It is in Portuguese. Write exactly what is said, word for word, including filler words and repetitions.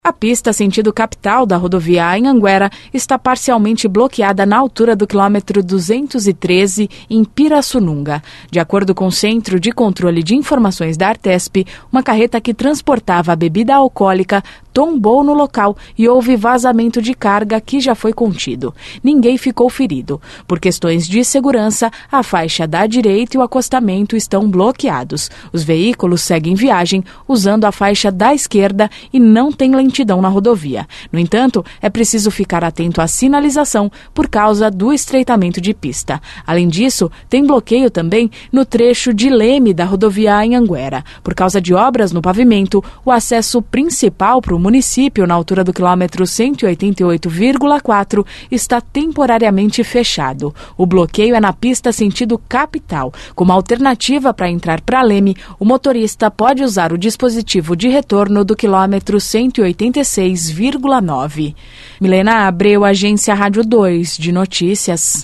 A pista sentido capital da rodovia Anhanguera está parcialmente bloqueada na altura do quilômetro duzentos e treze, em Pirassununga. De acordo com o Centro de Controle de Informações da Artesp, uma carreta que transportava a bebida alcoólica tombou no local e houve vazamento de carga que já foi contido. Ninguém ficou ferido. Por questões de segurança, a faixa da direita e o acostamento estão bloqueados. Os veículos seguem viagem usando a faixa da esquerda e não tem lentidão na rodovia. No entanto, é preciso ficar atento à sinalização por causa do estreitamento de pista. Além disso, tem bloqueio também no trecho de leme da rodovia Anhanguera. Por causa de obras no pavimento, o acesso principal para o município, na altura do quilômetro cento e oitenta e oito vírgula quatro, está temporariamente fechado. O bloqueio é na pista sentido capital. Como alternativa para entrar para Leme, o motorista pode usar o dispositivo de retorno do quilômetro cento e oitenta e seis vírgula nove. Milena Abreu, Agência Rádio dois de Notícias.